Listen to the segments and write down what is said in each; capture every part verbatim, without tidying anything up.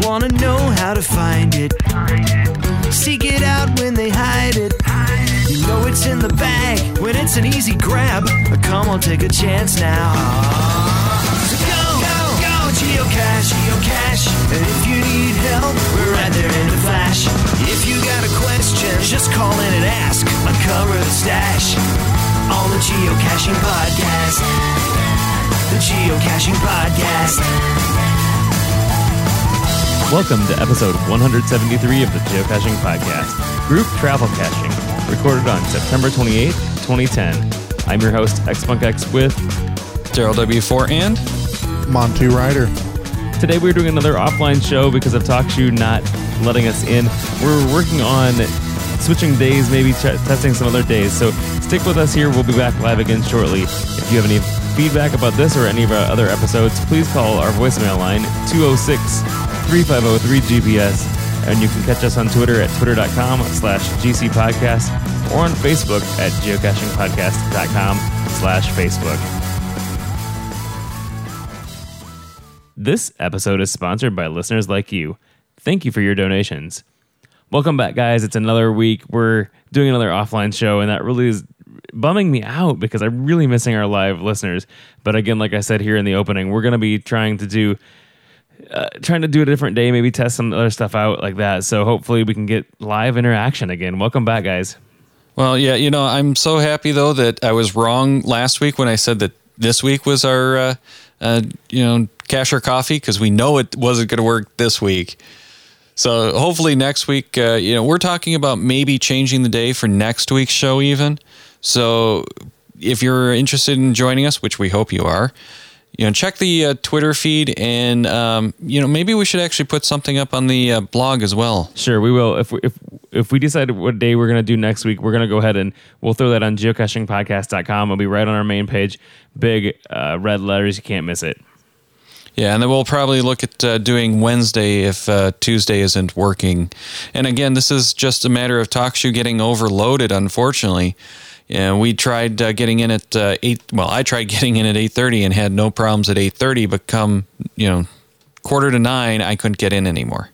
wanna know how to find it. Seek it out when they hide it. You know it's in the bag when it's an easy grab. Come on, take a chance now. So go, go, go, geocache, geocache. And if you need help, we're right there in a flash. If you got a question, just call in and ask. Uncover the stash on the Geocaching Podcast. The Geocaching Podcast. Welcome to episode one seventy-three of the Geocaching Podcast, Group Travel Caching, recorded on September twenty-eighth, twenty ten. I'm your host, XPunkX, with Daryl W four and Monty Ryder. Today we're doing another offline show because of TalkShoe not letting us in. We're working on switching days, maybe ch- testing some other days, so stick with us here. We'll be back live again shortly. If you have any feedback about this or any of our other episodes, please call our voicemail line, two oh six, three five oh, three G P S, and you can catch us on Twitter at twitter.com slash gcpodcast or on Facebook at geocachingpodcast.com slash Facebook. This episode is sponsored by listeners like you. Thank you for your donations. Welcome back, guys. It's another week. We're doing another offline show, and that really is bumming me out because I'm really missing our live listeners. But again, like I said here in the opening, we're going to be trying to do uh, trying to do a different day, maybe test some other stuff out like that. So hopefully we can get live interaction again. Welcome back, guys. Well, yeah, you know, I'm so happy though that I was wrong last week when I said that this week was our, uh, uh, you know, Cache or Coffee, because we know it wasn't going to work this week. So hopefully next week, uh, you know, we're talking about maybe changing the day for next week's show even. So if you're interested in joining us, which we hope you are, you know, check the uh, Twitter feed, and um, you know, maybe we should actually put something up on the uh, blog as well. Sure, we will. If we, if if we decide what day we're going to do next week, we're going to go ahead and we'll throw that on geocaching podcast dot com. It'll be right on our main page, big uh, red letters. You can't miss it. Yeah, and then we'll probably look at uh, doing Wednesday if uh, Tuesday isn't working. And again, this is just a matter of TalkShoe getting overloaded, unfortunately. Yeah, we tried uh, getting in at uh, eight. Well, I tried getting in at eight thirty and had no problems at eight thirty. But come, you know, quarter to nine, I couldn't get in anymore.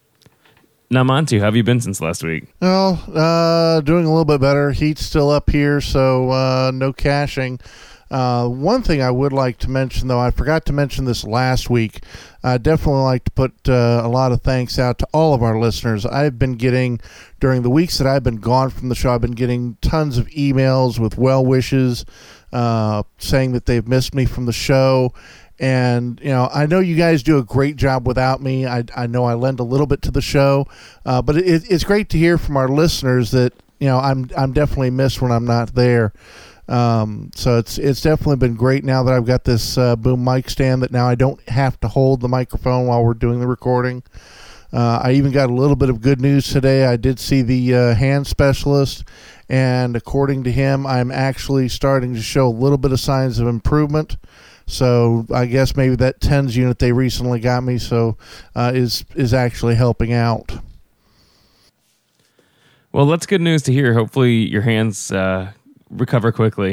Now, Monty, how have you been since last week? Well, uh, doing a little bit better. Heat's still up here, so uh, no caching. Uh, one thing I would like to mention, though, I forgot to mention this last week. I definitely like to put uh, a lot of thanks out to all of our listeners. I've been getting, during the weeks that I've been gone from the show, I've been getting tons of emails with well wishes, uh, saying that they've missed me from the show. And, you know, I know you guys do a great job without me. I, I know I lend a little bit to the show, uh, but it, it's great to hear from our listeners that, you know, I'm I'm definitely missed when I'm not there. Um, so it's it's definitely been great now that I've got this uh, boom mic stand that now I don't have to hold the microphone while we're doing the recording. Uh, I even got a little bit of good news today. I did see the uh, hand specialist, and according to him, I'm actually starting to show a little bit of signs of improvement. So I guess maybe that TENS unit they recently got me so uh, is is actually helping out. Well, that's good news to hear. Hopefully your hands uh, recover quickly.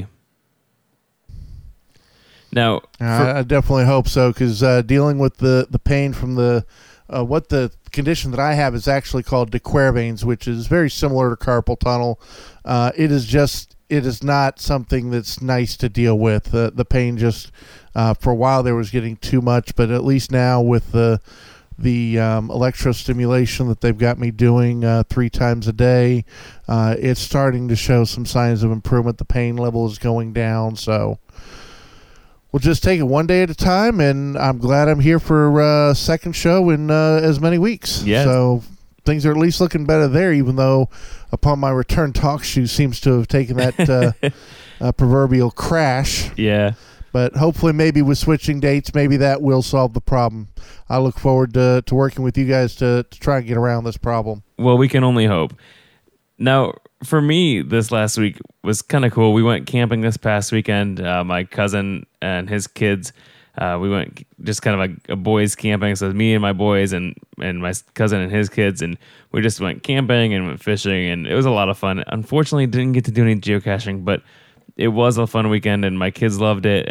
Now, for- I, I definitely hope so, because uh, dealing with the, the pain from the uh, what the condition that I have is actually called de Quervain's, which is very similar to carpal tunnel. Uh, it is just it is not something that's nice to deal with. The the pain just uh, for a while there was getting too much, but at least now with the the um, electrostimulation that they've got me doing uh, three times a day, uh, it's starting to show some signs of improvement. The pain level is going down, so we'll just take it one day at a time, and I'm glad I'm here for a uh, second show in uh, as many weeks. Yes. So things are at least looking better there, even though upon my return, TalkShoe seems to have taken that uh, uh, proverbial crash. yeah. But hopefully maybe with switching dates, maybe that will solve the problem. I look forward to, to working with you guys to, to try and get around this problem. Well, we can only hope. Now, for me, this last week was kind of cool. We went camping this past weekend. Uh, my cousin and his kids, uh, we went just kind of a, a boys camping. So it was me and my boys and, and my cousin and his kids, and we just went camping and went fishing, and it was a lot of fun. Unfortunately, didn't get to do any geocaching, but it was a fun weekend, and my kids loved it, and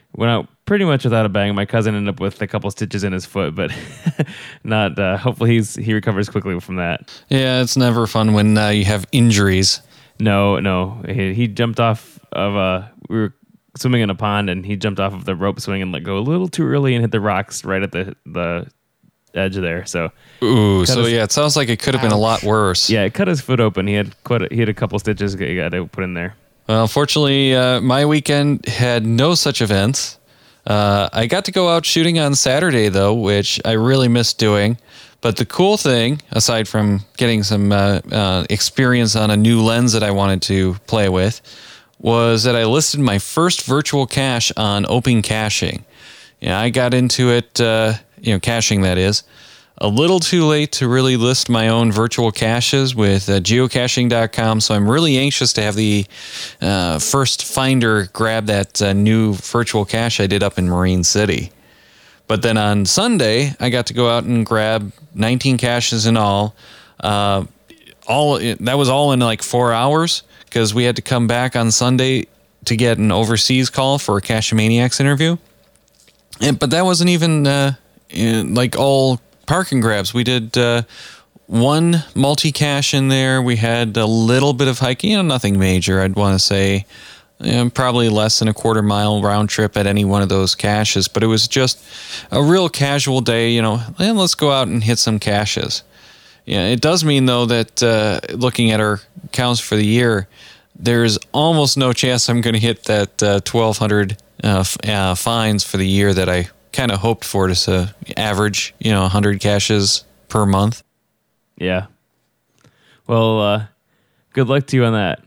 went out pretty much without a bang. My cousin ended up with a couple stitches in his foot, but not. Uh, hopefully, he's he recovers quickly from that. Yeah, it's never fun when uh, you have injuries. No, no, he, he jumped off of a. We were swimming in a pond, and he jumped off of the rope swing and let go a little too early and hit the rocks right at the the edge there. So, ooh, so his, yeah, it sounds like it could have been a lot worse. Yeah, it cut his foot open. He had quite a, he had a couple stitches he got to put in there. Well, fortunately, uh, my weekend had no such events. Uh, I got to go out shooting on Saturday, though, which I really missed doing. But the cool thing, aside from getting some uh, uh, experience on a new lens that I wanted to play with, was that I listed my first virtual cache on Open Caching. Yeah, I got into it, uh, you know, caching that is, a little too late to really list my own virtual caches with uh, geocaching dot com, so I'm really anxious to have the uh, first finder grab that uh, new virtual cache I did up in Marine City. But then on Sunday, I got to go out and grab nineteen caches in all. Uh, all that was all in like four hours because we had to come back on Sunday to get an overseas call for a Cache Maniacs interview. And but that wasn't even uh, in, like all park and grabs. We did uh, one multi-cache in there. We had a little bit of hiking, you know, nothing major. I'd want to say you know, probably less than a quarter mile round trip at any one of those caches. But it was just a real casual day, you know, and let's go out and hit some caches. Yeah, it does mean, though, that uh, looking at our counts for the year, there's almost no chance I'm going to hit that uh, twelve hundred uh, f- uh, finds for the year that I kind of hoped for, to uh, average, you know, one hundred caches per month. Yeah. Well, uh, good luck to you on that.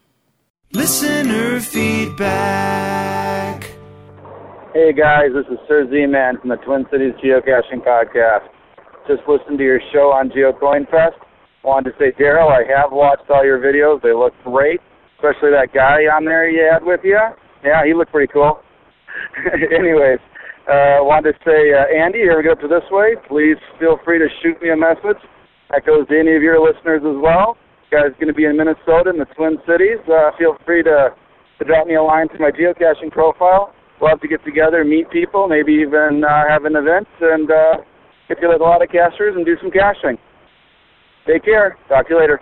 Listener feedback. Hey guys, this is Sir Z-Man from the Twin Cities Geocaching Podcast. Just listened to your show on GeoCoinFest. Wanted to say, Daryl, I have watched all your videos. They look great, especially that guy on there you had with you. Yeah, he looked pretty cool. Anyways, uh, wanted to say, uh, Andy, you ever get up to this way, please feel free to shoot me a message. That goes to any of your listeners as well. You guys going to be in Minnesota in the Twin Cities. Uh, feel free to, to drop me a line to my geocaching profile. Love to get together, meet people, maybe even uh, have an event, and uh, get together with a lot of cachers and do some caching. Take care. Talk to you later.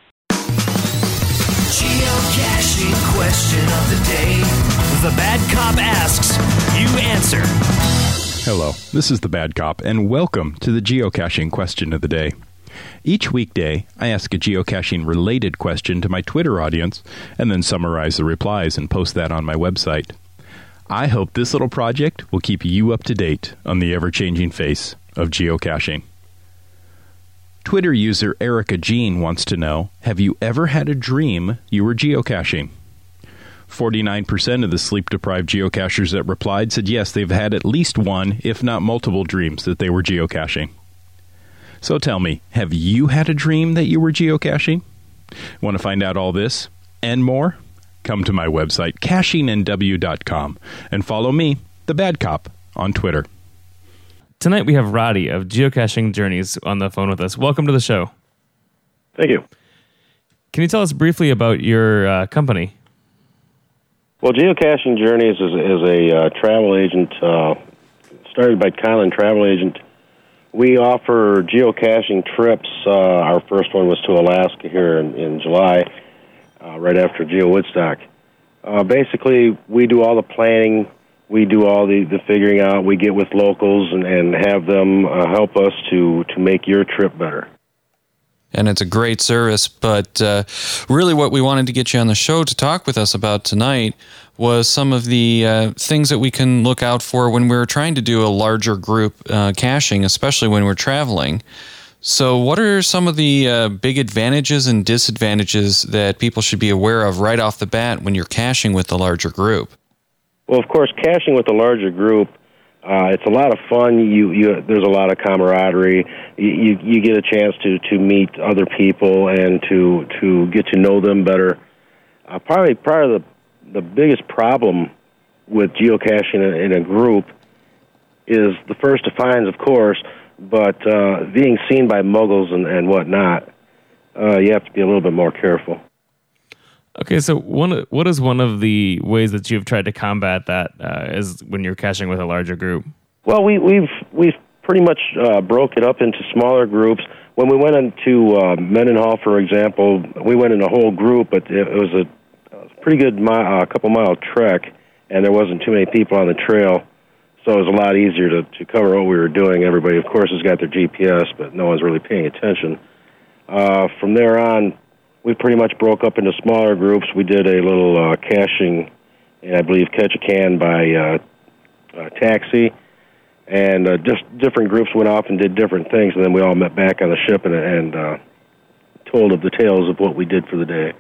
Geocaching question of the day. The Bad Cop asks, you answer. Hello, this is the Bad Cop, and welcome to the geocaching question of the day. Each weekday, I ask a geocaching-related question to my Twitter audience, and then summarize the replies and post that on my website. I hope this little project will keep you up to date on the ever-changing face of geocaching. Twitter user Erica Jean wants to know, have you ever had a dream you were geocaching? forty-nine percent of the sleep-deprived geocachers that replied said yes, they've had at least one, if not multiple dreams that they were geocaching. So tell me, have you had a dream that you were geocaching? Want to find out all this and more? Come to my website, caching n w dot com, and follow me, the Bad Cop, on Twitter. Tonight we have Roddy of Geocaching Journeys on the phone with us. Welcome to the show. Thank you. Can you tell us briefly about your uh, company? Well, Geocaching Journeys is, is a uh, travel agent, uh, started by Kylan Travel Agent. We offer geocaching trips. Uh, our first one was to Alaska here in, in July, uh, right after Geo Woodstock. Uh, basically, we do all the planning. We do all the, the figuring out. We get with locals and, and have them uh, help us to, to make your trip better. And it's a great service, but uh, really what we wanted to get you on the show to talk with us about tonight was some of the uh, things that we can look out for when we're trying to do a larger group uh, caching, especially when we're traveling. So what are some of the uh, big advantages and disadvantages that people should be aware of right off the bat when you're caching with the larger group? Well, of course, caching with a larger group, uh, it's a lot of fun. You, you, there's a lot of camaraderie. You, you, you get a chance to, to meet other people and to to get to know them better. Uh, probably, probably the the biggest problem with geocaching in, in a group is the first to finds, of course, but uh, being seen by muggles and, and whatnot. Uh, you have to be a little bit more careful. Okay, so one what is one of the ways that you've tried to combat that uh, is when you're caching with a larger group? Well, we, we've we've pretty much uh, broke it up into smaller groups. When we went into uh, Mendenhall, for example, we went in a whole group, but it, it was a, a pretty good mi- uh, couple mile trek, and there wasn't too many people on the trail, so it was a lot easier to, to cover what we were doing. Everybody, of course, has got their G P S, but no one's really paying attention. Uh, from there on, we pretty much broke up into smaller groups. We did a little uh, caching, and I believe Catch a Can by uh, uh, taxi, and uh, just different groups went off and did different things, and then we all met back on the ship and, and uh, told of the tales of what we did for the day.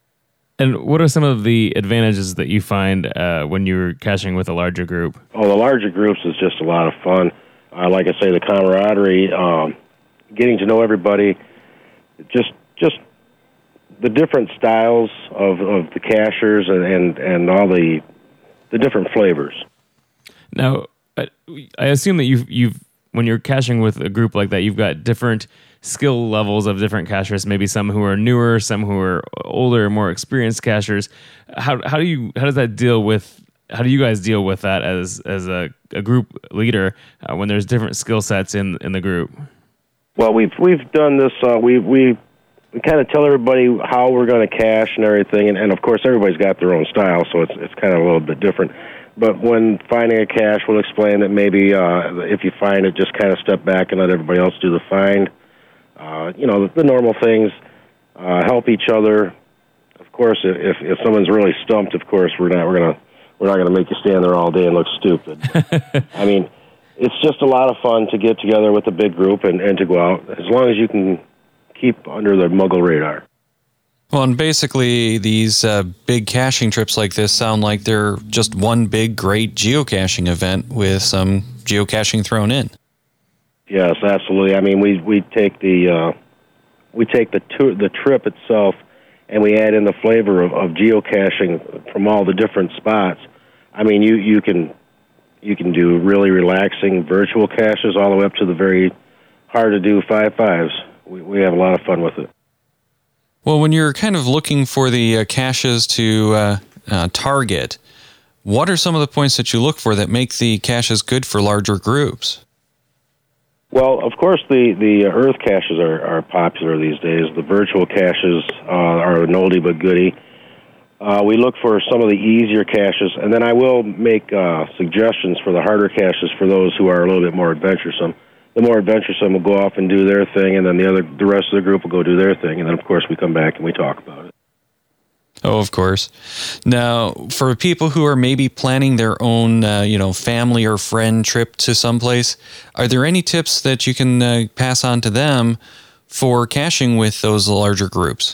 And what are some of the advantages that you find uh, when you're caching with a larger group? Oh, the larger groups is just a lot of fun. Uh, like I say, the camaraderie, um, getting to know everybody, just just the different styles of, of the cachers and, and, and all the the different flavors. Now, I, I assume that you've you've when you're caching with a group like that, you've got different skill levels of different cachers. Maybe some who are newer, some who are older, more experienced cachers. How how do you how does that deal with? How do you guys deal with that as as a, a group leader uh, when there's different skill sets in in the group? Well, we've we've done this. Uh, we we we kind of tell everybody how we're going to cache and everything, and, and of course everybody's got their own style, so it's it's kind of a little bit different. But when finding a cache, we'll explain that maybe uh, if you find it, just kind of step back and let everybody else do the find. Uh, you know, the, the normal things, uh, help each other. Of course, if if someone's really stumped, of course we're not we're gonna we're not gonna make you stand there all day and look stupid. I mean, it's just a lot of fun to get together with a big group and, and to go out, as long as you can keep under the Muggle radar. Well, and basically these uh, big caching trips like this sound like they're just one big, great geocaching event with some geocaching thrown in. Yes, absolutely. I mean, we we take the uh, we take the tour, the trip itself, and we add in the flavor of, of geocaching from all the different spots. I mean, you, you can you can do really relaxing virtual caches all the way up to the very hard to do five fives. We we have a lot of fun with it. Well, when you're kind of looking for the uh, caches to uh, uh, target, what are some of the points that you look for that make the caches good for larger groups? Well, of course, the, the Earth caches are, are popular these days. The virtual caches uh, are an oldie but goodie. Uh, we look for some of the easier caches, and then I will make uh, suggestions for the harder caches for those who are a little bit more adventuresome. The more adventuresome will go off and do their thing, and then the other, the rest of the group will go do their thing, and then, of course, we come back and we talk about it. Oh, of course. Now, for people who are maybe planning their own, uh, you know, family or friend trip to someplace, are there any tips that you can uh, pass on to them for caching with those larger groups?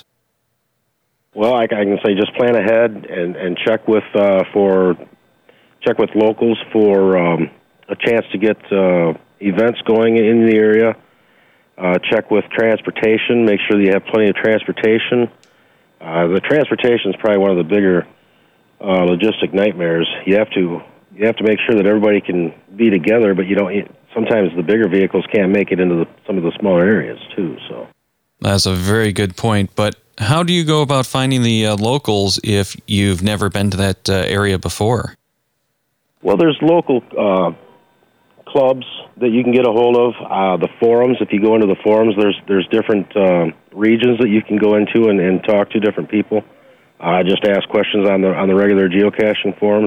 Well, I, I can say just plan ahead and, and check with uh, for check with locals for um, a chance to get uh, events going in the area. Uh, check with transportation. Make sure that you have plenty of transportation. Uh, the transportation is probably one of the bigger uh, logistic nightmares. You have to you have to make sure that everybody can be together, but you don't. Sometimes the bigger vehicles can't make it into the, some of the smaller areas too. So that's a very good point. But how do you go about finding the uh, locals if you've never been to that uh, area before? Well, there's local uh, clubs that you can get a hold of. Uh, the forums, if you go into the forums, there's there's different uh, regions that you can go into and, and talk to different people. Uh, just ask questions on the on the regular geocaching forums.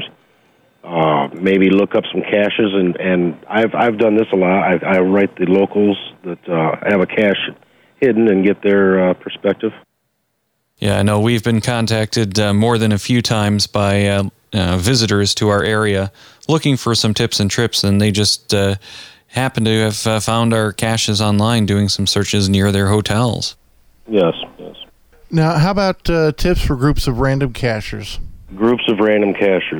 Uh, maybe look up some caches, and, and I've I've done this a lot. I, I write the locals that uh, have a cache hidden and get their uh, perspective. Yeah, I know we've been contacted uh, more than a few times by uh, uh, visitors to our area looking for some tips and trips, and they just uh, happen to have uh, found our caches online doing some searches near their hotels. Yes, yes. Now, how about uh, tips for groups of random cachers? Groups of random cachers.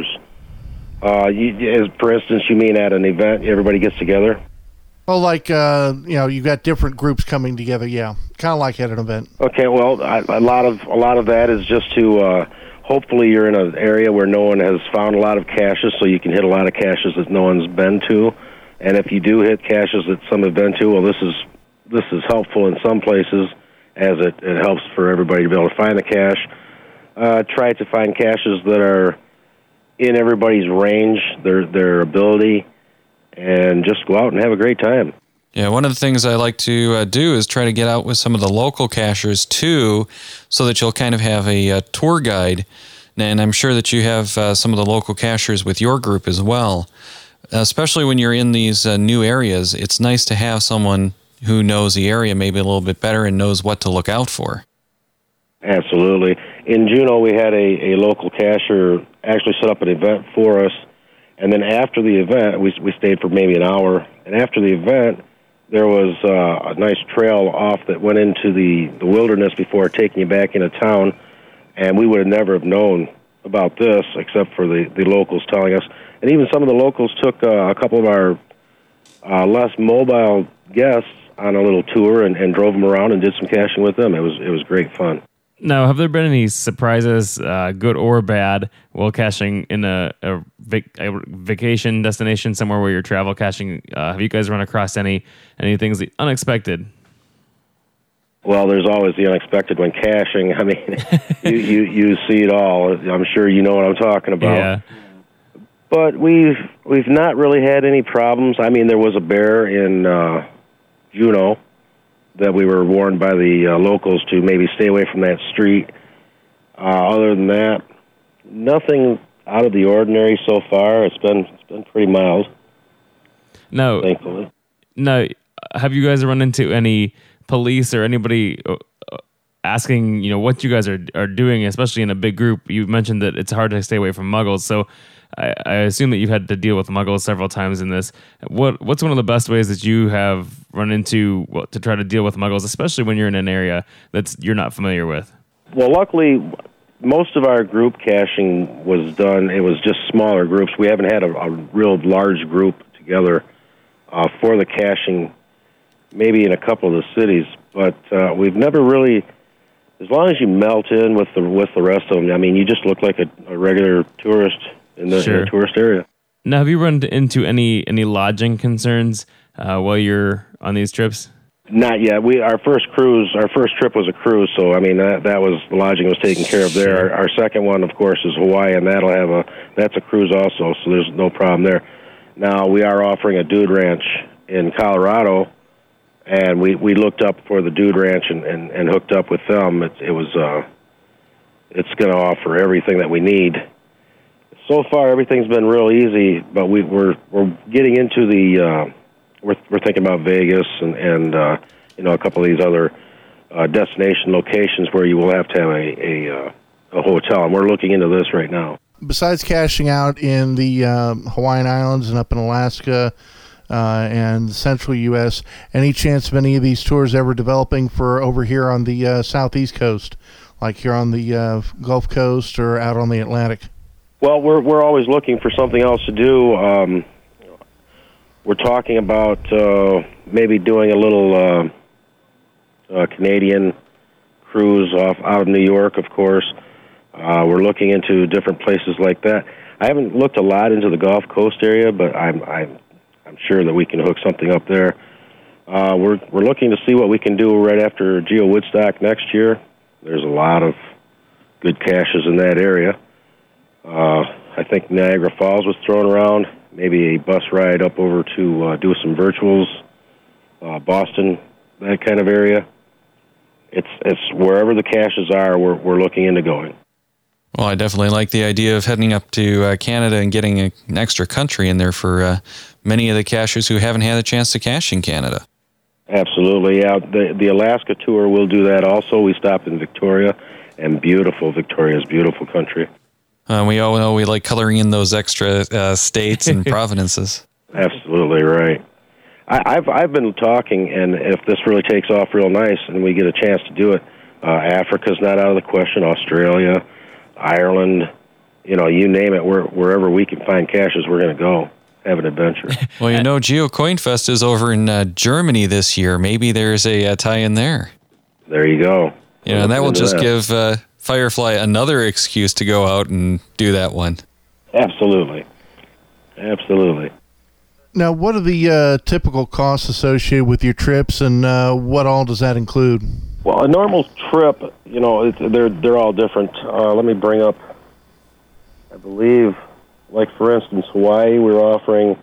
Uh, you, as, for instance, you mean at an event, everybody gets together? Oh, like, uh, you know, you've got different groups coming together, yeah. Kind of like at an event. Okay, well, I, a lot of a lot of that is just to, uh, hopefully you're in an area where no one has found a lot of caches, so you can hit a lot of caches that no one's been to. And if you do hit caches that some have been to, well, this is this is helpful in some places, as it, it helps for everybody to be able to find the cache. Uh, try to find caches that are in everybody's range, their their ability, and just go out and have a great time. Yeah, one of the things I like to uh, do is try to get out with some of the local cachers too, so that you'll kind of have a, a tour guide. And I'm sure that you have uh, some of the local cachers with your group as well. Especially when you're in these uh, new areas, it's nice to have someone who knows the area maybe a little bit better and knows what to look out for. Absolutely. In Juneau, we had a, a local cacher actually set up an event for us. And then after the event, we, we stayed for maybe an hour. And after the event, there was uh, a nice trail off that went into the, the wilderness before taking you back into town. And we would have never have known about this except for the, the locals telling us. And even some of the locals took uh, a couple of our uh, less mobile guests on a little tour and, and drove them around and did some caching with them. It was it was great fun. Now, have there been any surprises, uh, good or bad, while caching in a, a, vac- a vacation destination somewhere where you're travel caching? Uh, have you guys run across any any things unexpected? Well, there's always the unexpected when caching. I mean, you, you you see it all. I'm sure you know what I'm talking about. Yeah. But we've we've not really had any problems. I mean, there was a bear in uh, Juneau that we were warned by the uh, locals to maybe stay away from that street. Uh, other than that, nothing out of the ordinary so far. It's been it's been pretty mild. No, thankfully. No, have you guys run into any police or anybody asking, you know, what you guys are are doing, especially in a big group? You mentioned that it's hard to stay away from muggles, so I, I assume that you've had to deal with muggles several times in this. What What's one of the best ways that you have run into well, to try to deal with muggles, especially when you're in an area that's you're not familiar with? Well, luckily, most of our group caching was done. It was just smaller groups. We haven't had a, a real large group together uh, for the caching, maybe in a couple of the cities, but uh, we've never really. As long as you melt in with the with the rest of them, I mean, you just look like a, a regular tourist in the, sure. in the tourist area. Now, have you run into any any lodging concerns uh, while you're on these trips? Not yet. We our first cruise, our first trip was a cruise, so I mean that that was the lodging was taken care of there. Our, our second one, of course, is Hawaii, and that'll have a that's a cruise also, so there's no problem there. Now we are offering a dude ranch in Colorado. And we, we looked up for the Dude Ranch and, and, and hooked up with them. It, it was uh, it's going to offer everything that we need. So far, everything's been real easy, but we, we're we're getting into the uh, we're we're thinking about Vegas and and uh, you know a couple of these other uh, destination locations where you will have to have a a, uh, a hotel, and we're looking into this right now. Besides cashing out in the um, Hawaiian Islands and up in Alaska. Uh, and central U S, any chance of any of these tours ever developing for over here on the uh, southeast coast, like here on the uh, Gulf Coast or out on the Atlantic? Well, we're we're always looking for something else to do. Um, we're talking about uh, maybe doing a little uh, uh, Canadian cruise off out of New York, of course. Uh, we're looking into different places like that. I haven't looked a lot into the Gulf Coast area, but I'm I'm I'm sure that we can hook something up there. Uh, we're we're looking to see what we can do right after Geo Woodstock next year. There's a lot of good caches in that area. Uh, I think Niagara Falls was thrown around. Maybe a bus ride up over to uh, do some virtuals. Uh, Boston, that kind of area. It's it's wherever the caches are, we're we're looking into going. Well, I definitely like the idea of heading up to uh, Canada and getting a, an extra country in there for uh, many of the cachers who haven't had a chance to cache in Canada. Absolutely, yeah. The the Alaska tour will do that also. We stopped in Victoria, and beautiful. Victoria's beautiful country. Uh, we all know we like coloring in those extra uh, states and provinces. Absolutely right. I, I've I've been talking, and if this really takes off real nice and we get a chance to do it, uh, Africa's not out of the question. Australia, Ireland, you know, you name it. Where, wherever we can find caches, we're going to go have an adventure. Well, you know, Geo Coin Fest is over in uh, Germany this year. Maybe there's a, a tie-in there. There you go. You know, and that will just that. give uh, Firefly another excuse to go out and do that one. Absolutely. Absolutely. Now, what are the uh, typical costs associated with your trips, and uh, what all does that include? Well, a normal trip, you know, it, they're they're all different. Uh, let me bring up, I believe, like for instance, Hawaii, we're offering.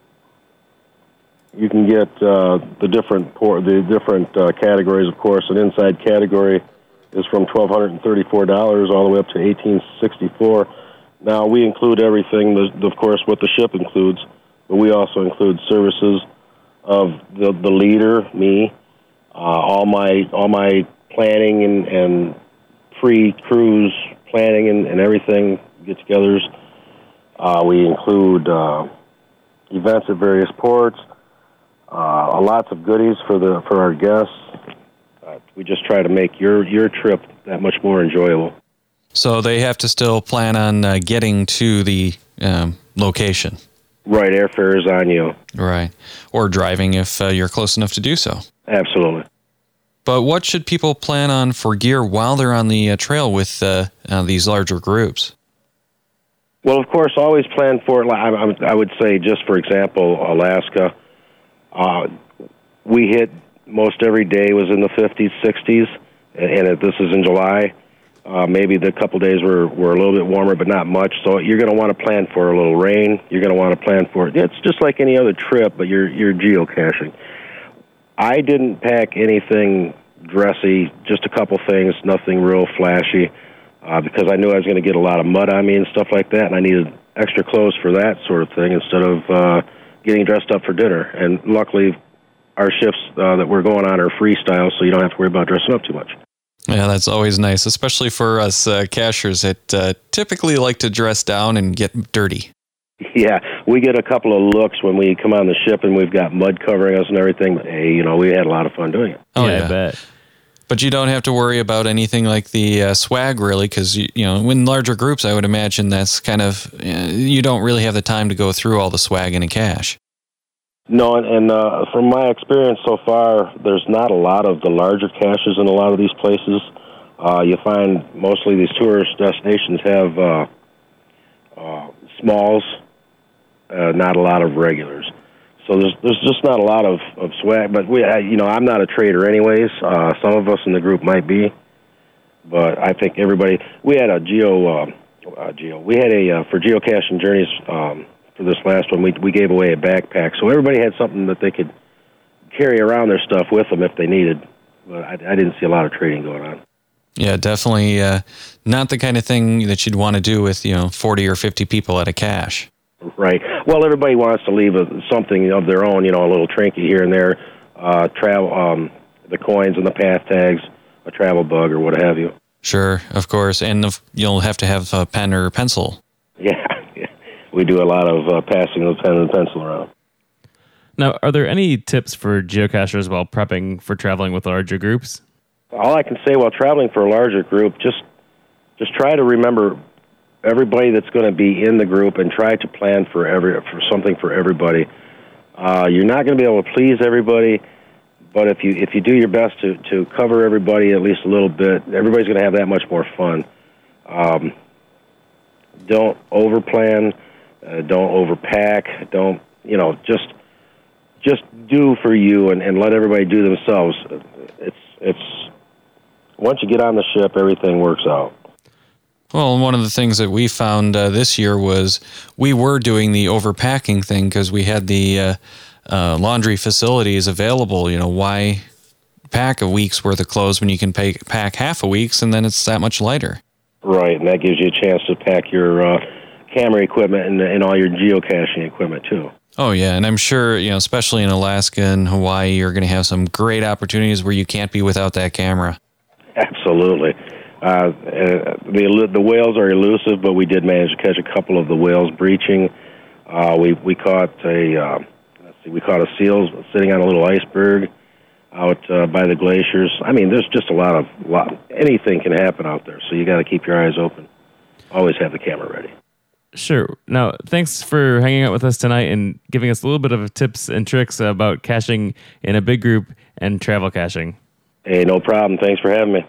You can get uh, the different por- the different uh, categories. Of course, an inside category is from twelve hundred and thirty-four dollars all the way up to eighteen sixty-four. Now we include everything, of course, what the ship includes, but we also include services of the the leader, me. Uh, all my all my planning and, and pre-cruise planning and, and everything, get-togethers. Uh, we include uh, events at various ports, uh, lots of goodies for the for our guests. Uh, we just try to make your, your trip that much more enjoyable. So they have to still plan on uh, getting to the um, location. Right, airfare is on you. Right, or driving if uh, you're close enough to do so. Absolutely. But what should people plan on for gear while they're on the uh, trail with uh, uh, these larger groups? Well, of course, always plan for, I, I would say, just for example, Alaska. Uh, we hit most every day was in the fifties, sixties, and if this is in July. Uh, maybe the couple days were, were a little bit warmer, but not much. So you're going to want to plan for a little rain. You're going to want to plan for it. It's just like any other trip, but you're you're geocaching. I didn't pack anything dressy, just a couple things, nothing real flashy, uh, because I knew I was going to get a lot of mud on me and stuff like that, and I needed extra clothes for that sort of thing instead of uh, getting dressed up for dinner. And luckily, our shifts uh, that we're going on are freestyle, so you don't have to worry about dressing up too much. Yeah, that's always nice, especially for us uh, cachers that uh, typically like to dress down and get dirty. Yeah, we get a couple of looks when we come on the ship and we've got mud covering us and everything. But, hey, you know, we had a lot of fun doing it. Oh, yeah, yeah. I bet. But you don't have to worry about anything like the uh, swag, really, because, you, you know, in larger groups, I would imagine that's kind of, uh, you don't really have the time to go through all the swag in a cache. No, and, and uh, from my experience so far, there's not a lot of the larger caches in a lot of these places. Uh, you find mostly these tourist destinations have uh, uh, smalls, uh, not a lot of regulars. So there's there's just not a lot of, of swag. But we, I, you know, I'm not a trader anyways. Uh, some of us in the group might be, but I think everybody. We had a geo, uh, uh, geo. We had a uh, for geocaching journeys. Um, For this last one, we we gave away a backpack, so everybody had something that they could carry around their stuff with them if they needed. But I, I didn't see a lot of trading going on. Yeah, definitely uh, not the kind of thing that you'd want to do with, you know, forty or fifty people at a cache. Right. Well, everybody wants to leave a, something of their own, you know, a little trinket here and there, uh, travel, um, the coins and the path tags, a travel bug or what have you. Sure, of course, and if, you'll have to have a pen or pencil. Yeah. We do a lot of uh, passing the pen and pencil around. Now, are there any tips for geocachers while prepping for traveling with larger groups? All I can say while traveling for a larger group, just just try to remember everybody that's going to be in the group and try to plan for every for something for everybody. Uh, you're not going to be able to please everybody, but if you if you do your best to, to cover everybody at least a little bit, everybody's going to have that much more fun. Um, don't overplan. Uh, don't overpack. Don't, you know, just just do for you and, and let everybody do themselves. It's it's once you get on the ship, everything works out. Well, one of the things that we found uh, this year was we were doing the overpacking thing because we had the uh, uh, laundry facilities available. You know, why pack a week's worth of clothes when you can pay, pack half a week's and then it's that much lighter? Right, and that gives you a chance to pack your uh, camera equipment and, and all your geocaching equipment, too. Oh, yeah, and I'm sure, you know, especially in Alaska and Hawaii, you're going to have some great opportunities where you can't be without that camera. Absolutely. Uh, the the whales are elusive, but we did manage to catch a couple of the whales breaching. Uh, we we caught a uh, let's see, we caught a seal sitting on a little iceberg out uh, by the glaciers. I mean, there's just a lot of lot. Anything can happen out there, so you got to keep your eyes open. Always have the camera ready. Sure. Now, thanks for hanging out with us tonight and giving us a little bit of tips and tricks about caching in a big group and travel caching. Hey, no problem. Thanks for having me.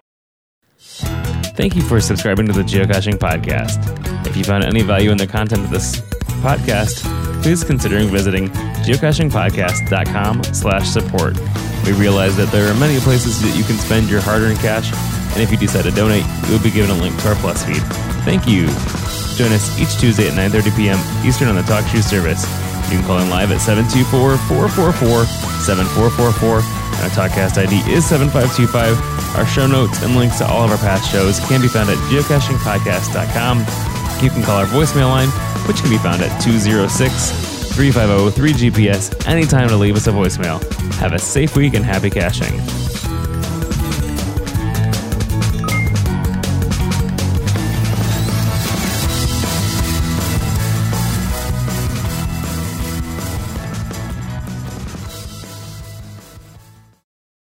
Thank you for subscribing to the Geocaching Podcast. If you found any value in the content of this podcast, please consider visiting geocachingpodcast.com slash support. We realize that there are many places that you can spend your hard-earned cash, and if you decide to donate, you will be given a link to our Plus feed. Thank you. Join us each Tuesday at nine thirty p.m. Eastern on the TalkShoe service. You can call in live at seven two four, four four four, seven four four four, and our TalkCast I D is seven five two five. Our show notes and links to all of our past shows can be found at geocaching podcast dot com. You can call our voicemail line, which can be found at two oh six, three five zero, three G P S anytime to leave us a voicemail. Have a safe week and happy caching.